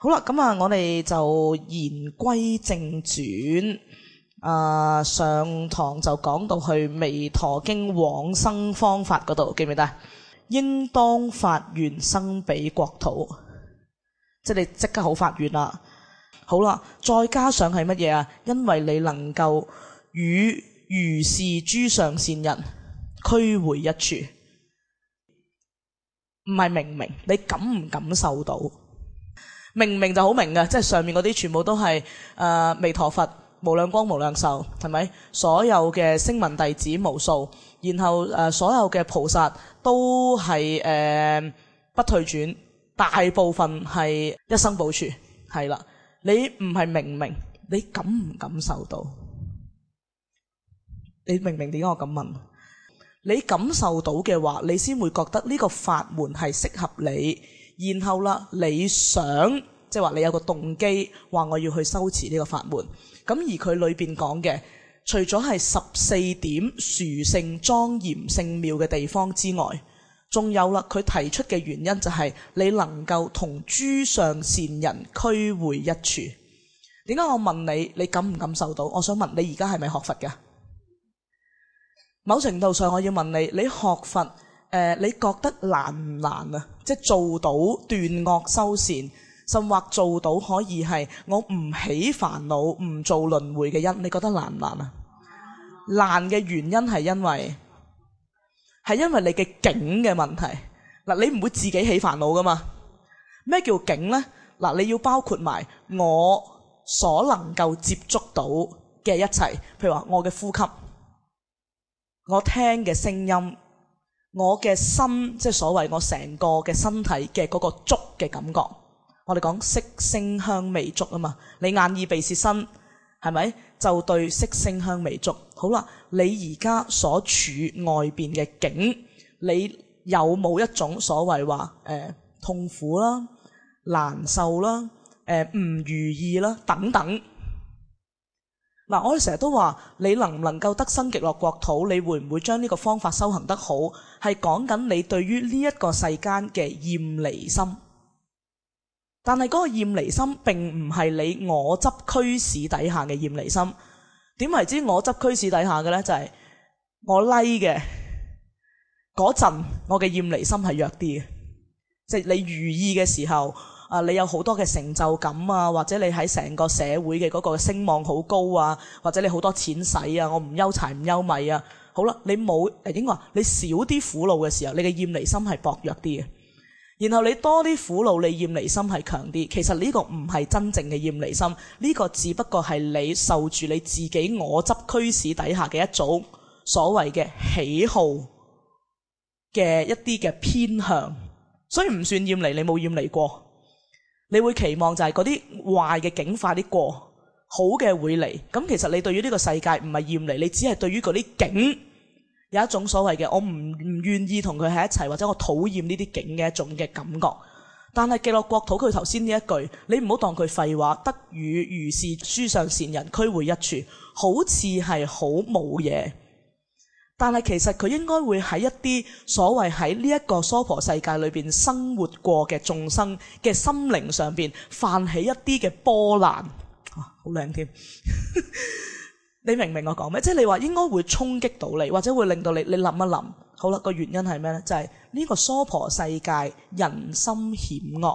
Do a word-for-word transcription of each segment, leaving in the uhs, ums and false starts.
好啦，咁啊，我哋就言歸正傳。啊，上堂就講到去彌陀經往生方法嗰度，記唔記得？應當發願生彼國土，即係你即刻好發願啦。好啦，再加上係乜嘢啊？因為你能夠與如是諸上善人俱會一處，唔係明唔明？你感唔感受到？明唔明就好明嘅，即係上面嗰啲全部都係誒彌陀佛無量光無量壽，係咪？所有嘅聲聞弟子無數，然後誒、呃、所有嘅菩薩都係誒、呃、不退轉，大部分係一生補處，係啦。你唔係明唔明？你感唔感受到？你明唔明點解我咁問？你感受到嘅話，你先會覺得呢個法門係適合你。然後啦，你想即係話你有個動機，話我要去修持呢個法門。咁而佢裏邊講嘅，除咗係十四點殊勝莊嚴聖妙嘅地方之外，仲有啦，佢提出嘅原因就係你能夠同諸上善人俱會一處。點解我問你，你感唔感受到？我想問你而家係咪學佛㗎？某程度上我要問你，你學佛誒、呃，你覺得難唔難啊？即係做到斷惡修善，甚或做到可以係我唔起煩惱、唔做輪迴嘅因，你覺得難唔難啊？難嘅原因係因為係因為你嘅境嘅問題。嗱，你唔會自己起煩惱噶嘛？咩叫境呢？嗱，你要包括埋我所能夠接觸到嘅一切，譬如話我嘅呼吸、我聽嘅聲音、我嘅身，即係所謂我成個嘅身體嘅嗰個觸嘅感覺。我哋講色聲香味觸啊嘛，你眼耳鼻舌身係咪就對色聲香味觸？好啦，你而家所處外邊嘅境，你有冇一種所謂話誒、呃、痛苦啦、難受啦、誒、呃、唔如意啦等等？嗱，我哋成日都話你能唔能夠得生極樂國土，你會唔會將呢個方法修行得好，係講緊你對於呢一個世間嘅厭離心。但係嗰個厭離心並唔係你我執驅使底下嘅厭離心。點為之我執驅使底下嘅呢？就係、是、我 like 嘅嗰陣，我嘅厭離心係弱啲嘅。即係你如意嘅時候，啊，你有好多嘅成就感啊，或者你喺成個社會嘅嗰個聲望好高啊，或者你好多錢使啊，我唔憂柴唔憂米啊。好啦，你冇誒應該話你少啲苦惱嘅時候，你嘅厭離心係薄弱啲嘅。然後你多啲苦惱，你厭離心係強啲。其實呢個唔係真正嘅厭離心，呢個只不過係你受住你自己我執驅使底下嘅一種所謂嘅喜好嘅一啲嘅偏向，所以唔算厭離，你冇厭離過。你會期望就係嗰啲壞嘅境快啲過，好嘅會嚟。咁其實你對於呢個世界唔係厭離，你只係對於嗰啲境有一種所謂嘅我唔唔願意同佢喺一齊，或者我討厭呢啲境嘅一種嘅感覺。但係極樂國土佢頭先呢一句，你唔好當佢廢話，得與如是諸上善人俱會一處，好似係好冇嘢。但係其實佢應該會喺一啲所謂喺呢一個娑婆世界裏邊生活過嘅眾生嘅心靈上邊泛起一啲嘅波瀾，啊，好靚添！你明唔明我講咩？即係你話應該會衝擊到你，或者會令到你你諗一諗。好啦，個原因係咩呢？就係呢個娑婆世界人心險惡，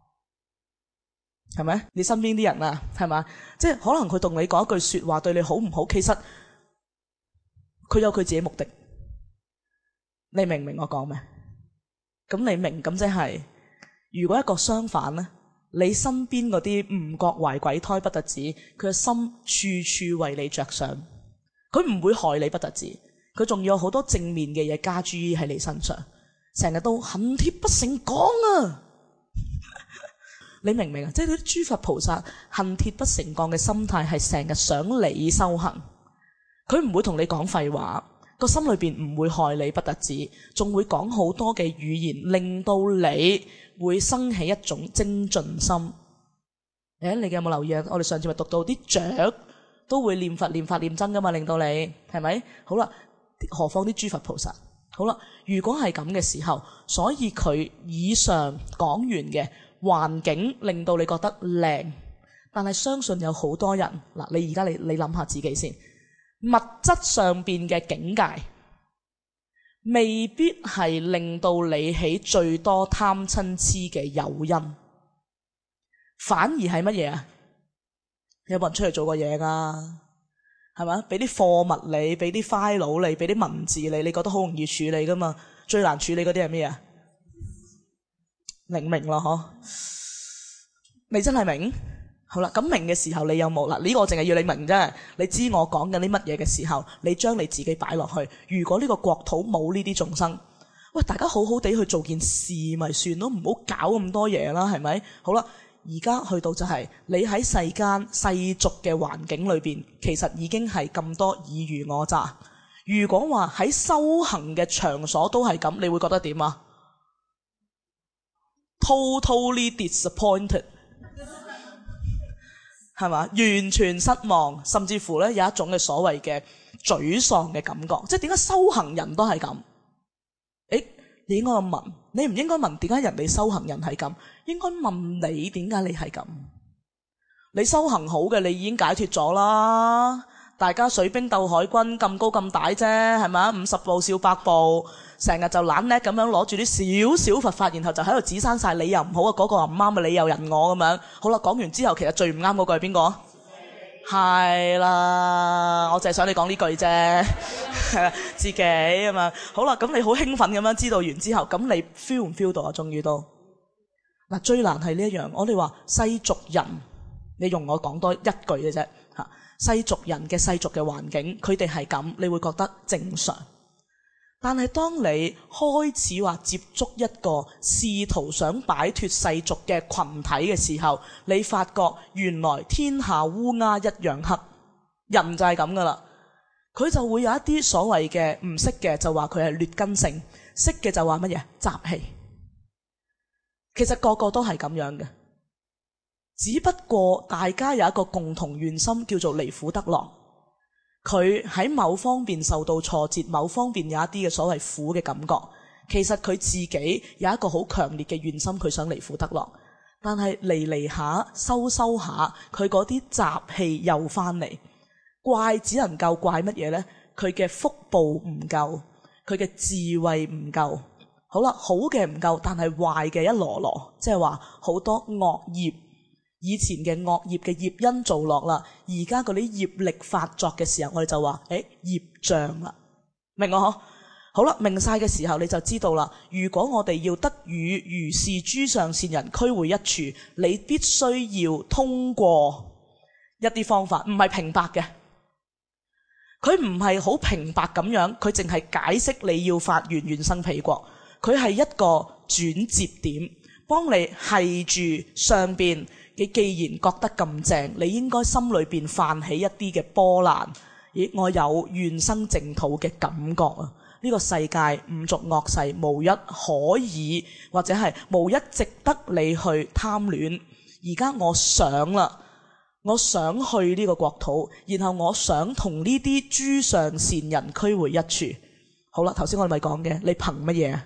係咪？你身邊啲人啊，係嘛？即係可能佢同你講一句說話對你好唔好，其實佢有佢自己目的。你明唔明我講咩？咁你明，咁即係如果一個相反呢，你身邊嗰啲唔覺懷鬼胎不特止，佢嘅心處處為你着想，佢唔會害你不特止，佢仲有好多正面嘅嘢加諸於喺你身上，成日都恨鐵不成鋼啊！你明唔明啊？即係啲諸佛菩薩恨鐵不成鋼嘅心態係成日想你修行，佢唔會同你講廢話，個心裏邊唔會害你不特止，仲會講好多嘅語言，令到你會生起一種精進心。誒、欸，你有冇留意啊？我哋上次咪讀到啲雀都會念佛、念法、念僧噶嘛，令到你係咪？好啦，何況啲諸佛菩薩？好啦，如果係咁嘅時候，所以佢以上講完嘅環境令到你覺得靚，但係相信有好多人嗱，你而家你你諗下自己先，物質上邊嘅境界未必係令到你起最多貪嗔痴嘅誘因，反而係乜嘢啊？有冇人出嚟做過嘢㗎？係咪？俾啲貨物你，俾啲 file 你，俾啲文字你，你覺得好容易處理㗎嘛？最難處理嗰啲係咩啊？明唔明咯？嗬？你真係明？好啦，咁明嘅時候你有冇？嗱，呢個我淨係要你明啫。你知我講緊啲乜嘢嘅時候，你將你自己擺落去。如果呢個國土冇呢啲眾生，喂，大家好好地去做件事咪算咯，唔好搞咁多嘢啦，係咪？好啦，而家去到就係、是、你喺世間世俗嘅環境裏邊，其實已經係咁多爾虞我詐。如果話喺修行嘅場所都係咁，你會覺得點啊？ Totally disappointed。係嘛？完全失望，甚至乎咧有一種嘅所謂嘅沮喪嘅感覺。即係點解修行人都係咁？誒，你應該問，你唔應該問點解人哋修行人係咁，應該問你點解你係咁？你修行好嘅，你已經解脫咗啦。大家水兵鬥海軍咁高咁大啫，係咪啊？五十步笑百步，成日就懶叻咁樣攞住啲少少佛法，然後就喺度指生晒你又唔好啊，嗰個又唔啱啊，你又人我咁樣。好啦，講完之後，其實最唔啱嗰個係邊個？係啦，我淨係想你講呢句啫，自己啊嘛。好啦，咁你好興奮咁樣知道完之後，咁你 feel 唔 feel 到啊？終於都嗱，最難係呢一樣，我哋話世俗人，你用我講多一句嘅啫嚇。世俗人嘅世俗嘅環境，佢哋係咁，你會覺得正常。但係當你開始話接觸一個試圖想擺脫世俗嘅群體嘅時候，你發覺原來天下烏鴉一樣黑，人就係咁噶啦。佢就會有一啲所謂嘅唔識嘅就話佢係劣根性，識嘅就話乜嘢習氣。其實個個都係咁樣嘅。只不過大家有一個共同願心，叫做離苦得樂。佢喺某方面受到挫折，某方面有一啲嘅所謂苦嘅感覺。其實佢自己有一個好強烈嘅願心，佢想離苦得樂。但係嚟嚟下收收下，佢嗰啲習氣又翻嚟。怪只能夠怪乜嘢呢？佢嘅福報唔夠，佢嘅智慧唔夠。好啦，好嘅唔夠，但係壞嘅一籮籮，即係話好多惡業。以前嘅惡業嘅業因做落啦，而家嗰啲業力發作嘅時候，我哋就話，誒，業障啦，明我嗬？好啦，明晒嘅時候你就知道啦。如果我哋要得與如是諸上善人俱會一處，你必須要通過一啲方法，唔係平白嘅。佢唔係好平白咁樣，佢淨係解釋你要發願願生彼國，佢係一個轉折點，幫你係住上邊。你既然覺得咁正，你應該心裏邊泛起一啲嘅波瀾，咦，我有願生淨土嘅感覺啊！呢個世界五濁惡世，無一可以或者係無一值得你去貪戀。而家我想啦，我想去呢個國土，然後我想同呢啲諸上善人俱會一處。好啦，頭先我哋咪講嘅，你憑乜嘢？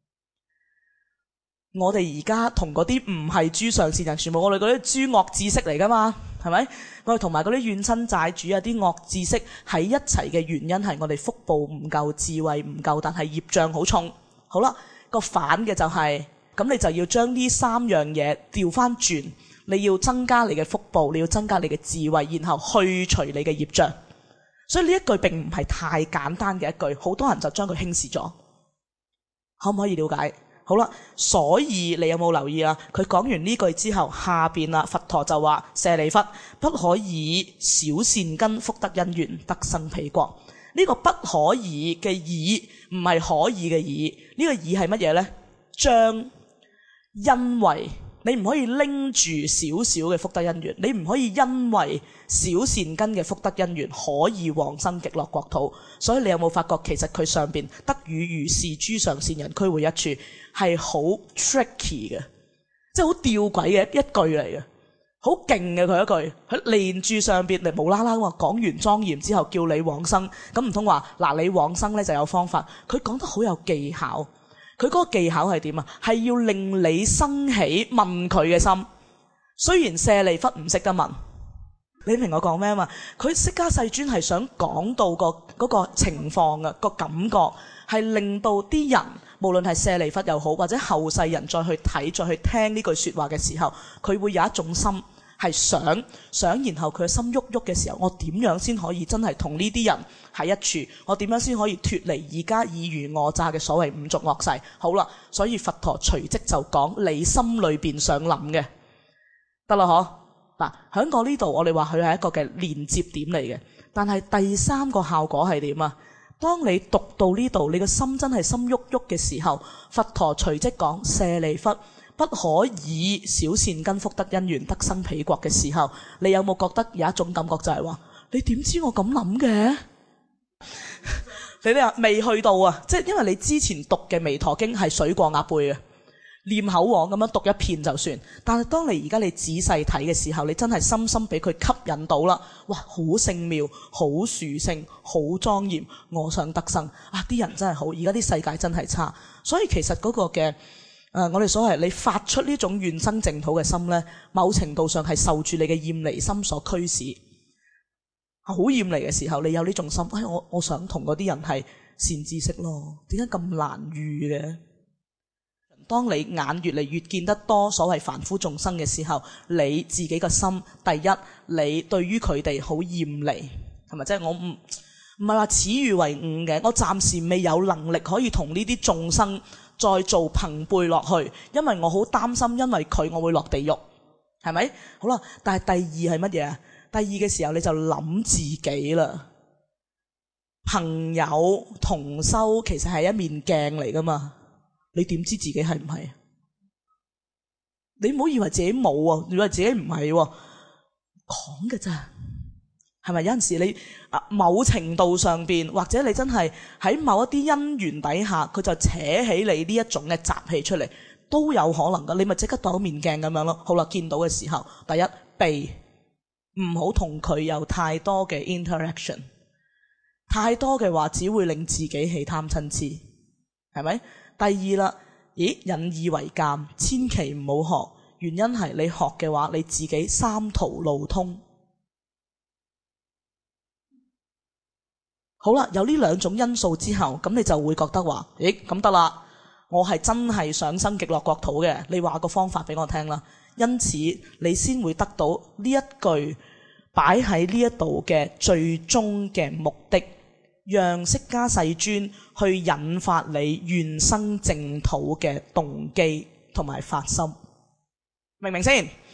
我哋而家同嗰啲唔係諸上善人，全部我哋嗰啲諸惡知識嚟噶嘛，係咪？我哋同埋嗰啲怨親債主啊，啲惡知識喺一齊嘅原因係我哋福報唔夠，智慧唔夠，但係業障好重。好啦，個反嘅就係、是、咁，你就要將呢三樣嘢調翻轉，你要增加你嘅福報，你要增加你嘅智慧，然後去除你嘅業障。所以呢一句並唔係太簡單嘅一句，好多人就將佢輕視咗。可唔可以了解？好啦，所以你有冇留意啊？佢講完呢句之後，下邊啦，佛陀就話：舍利弗，不可以小善根福德因緣得生彼國。呢、這個不可以嘅以唔係可以嘅以，呢、這個以係乜嘢呢？將因為你唔可以拎住少少嘅福德因緣，你唔可以因為小善根嘅福德因緣可以往生極樂國土。所以你有冇發覺其實佢上邊得與如是諸上善人俱會一處係好 tricky 嘅，即係好吊詭嘅一句嚟嘅，好勁嘅佢一句，佢連住上邊嚟無啦啦話講完莊嚴之後叫你往生，咁唔通話嗱你往生咧就有方法？佢講得好有技巧。 佢嗰個技巧係點啊？係要令你生起問佢嘅心。雖然舍利弗唔識得問，你明我講咩嘛？佢釋迦世尊係想講到個嗰個情況嘅個感覺，係令到啲人無論係舍利弗又好，或者後世人再去睇再去聽呢句說話嘅時候，佢會有一種心係想想，然後佢嘅心喐喐嘅時候，我點樣先可以真係同呢啲人喺一處？我點樣先可以脫離而家爾虞我詐嘅所謂五濁惡世？好啦，所以佛陀隨即就講你心裏邊想諗嘅，得啦嗬。嗱，喺我呢度我哋話佢係一個嘅連接點嚟嘅，但係第三個效果係點啊？當你讀到呢度，你個心真係心喐喐嘅時候，佛陀隨即講舍利弗，不可以小善根福德因緣得生彼國嘅時候，你有冇覺得有一種感覺就係話，你點知我咁諗嘅？你哋話未去到啊，即係因為你之前讀嘅彌陀經係水過鴨背嘅，念口簧咁樣讀一遍就算，但係當你而家你仔細睇嘅時候，你真係深深俾佢吸引到啦！哇，好聖妙，好殊勝，好莊嚴，我想得生啊！啲人真係好，而家啲世界真係差，所以其實嗰個嘅誒、呃，我哋所謂你發出呢種願生淨土嘅心呢，某程度上係受住你嘅厭離心所驅使。好厭離嘅時候，你有呢種心，哎，我我想同嗰啲人係善知識咯，點解咁難遇嘅？當你眼越嚟越見得多所謂凡夫眾生嘅時候，你自己個心，第一，你對於佢哋好厭離，係咪？即係我唔唔係話恥喻為誤嘅，我暫時未有能力可以同呢啲眾生再做朋輩落去，因為我好擔心，因為佢我會落地獄，係咪？好啦，但係第二係乜嘢啊？第二嘅時候你就諗自己啦，朋友同修其實係一面鏡嚟噶嘛。你點知自己係唔係？你唔好以為自己冇啊，以為自己唔係喎，講嘅咋，係咪？有陣時你啊，某程度上邊，或者你真係喺某一啲因緣底下，佢就扯起你呢一種嘅習氣出嚟，都有可能噶。你咪即刻當面鏡咁樣咯。好啦，見到嘅時候，第一，避，唔好同佢有太多嘅 interaction， 太多嘅話只會令自己起貪嗔痴，係咪？第二啦，咦，引以為鑑，千祈唔好學。原因係你學嘅話，你自己三途路通。好啦，有呢兩種因素之後，咁你就會覺得話，咦，咁得啦，我係真係想生極樂國土嘅。你話個方法俾我聽啦，因此你先會得到呢一句擺喺呢一度嘅最終嘅目的。讓釋迦世尊去引發你願生淨土嘅動機同埋發心，明唔明先？